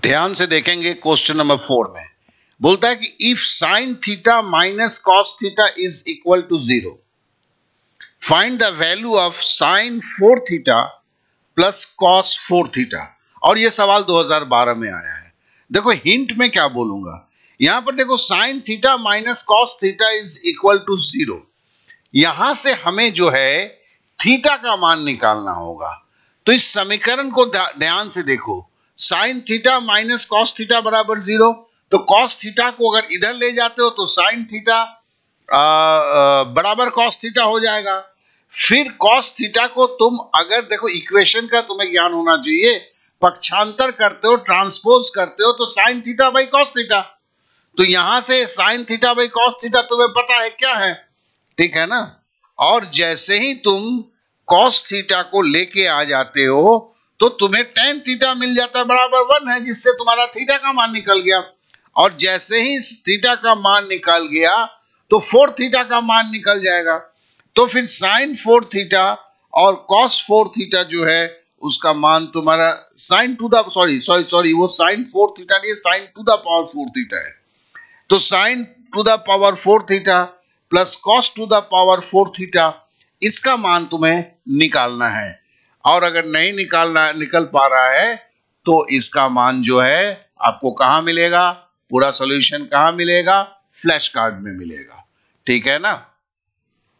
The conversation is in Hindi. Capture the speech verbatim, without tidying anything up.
ध्यान से देखेंगे क्वेश्चन नंबर फोर में बोलता है कि if sine theta minus cos theta is equal to zero, find the value of sine four theta plus cos four theta. और ये सवाल दो हज़ार बारह में आया है। देखो हिंट में क्या बोलूंगा, यहां पर देखो sine theta minus cos theta is equal to zero, यहां से हमें जो है थीटा का मान निकालना होगा। तो इस समीकरण को ध्यान से देखो, sine theta minus cos theta बराबर जीरो, तो कॉस थीटा को अगर इधर ले जाते हो तो साइन थीटा बराबर कॉस थीटा हो जाएगा। फिर कॉस थीटा को तुम अगर देखो इक्वेशन का तुम्हें ज्ञान होना चाहिए, पक्षांतर करते हो, ट्रांसपोज करते हो तो sine theta by cos theta, तो यहां से sine theta by cos theta तुम्हें पता है क्या है, ठीक है ना। और जैसे ही तुम कॉस थीटा को लेके आ जाते हो तो तुम्हें टेन थीटा मिल जाता है बराबर वन है, जिससे तुम्हारा थीटा का मान निकल गया। और जैसे ही थीटा का मान निकल गया तो फोर थीटा का मान निकल जाएगा। तो फिर साइन फोर थीटा और कॉस फोर थीटा जो है उसका मान तुम्हारा sine to the sorry sorry sorry वो साइन फोर थीटा नहीं, sine to the power four theta है। तो sine to the power four theta plus cos to the power four theta, इसका मान तुम्हें निकालना है। और अगर नहीं निकालना निकल पा रहा है तो इसका मान जो है आपको कहां मिलेगा, पूरा सॉल्यूशन कहां मिलेगा, फ्लैश कार्ड में मिलेगा, ठीक है ना।